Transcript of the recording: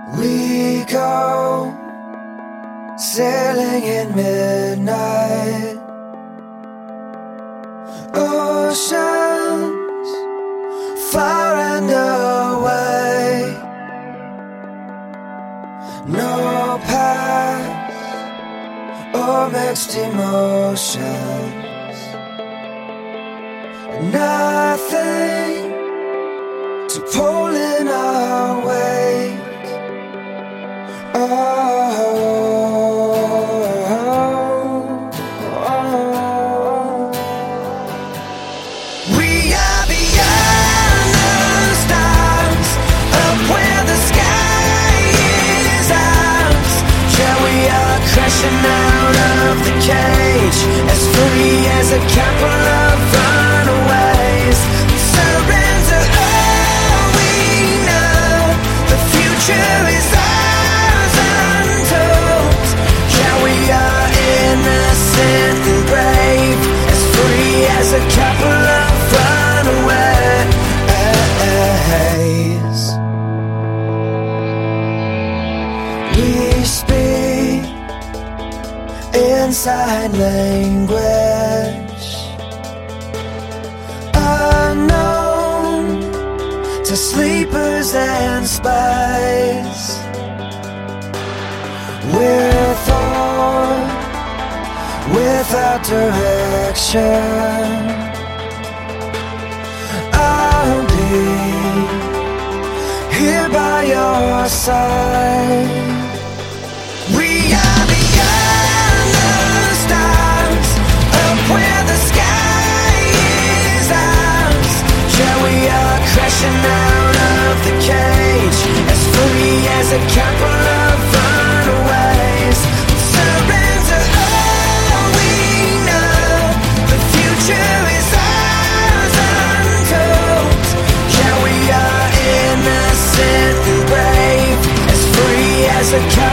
We go sailing in midnight oceans, far and away. No past or mixed emotions, nothing to pull in our wake. We are beyond the stars, up where the sky is ours. Yeah, we are crashing out of the cage, as free as a couple of runaways. Surrender all we know, the future is ours untold. Yeah, we are innocent and brave, as free as a couple of runaways. We speak in sign language, unknown to sleepers and spies. We're thought without direction. I'll be here by your side. We are beyond the stars, up where the sky is ours. Yeah, we are crashing out of the cage, as free as a couple of runaways. Surrender all we know, the future is ours untold. Yeah, we are innocent and brave, as free as a couple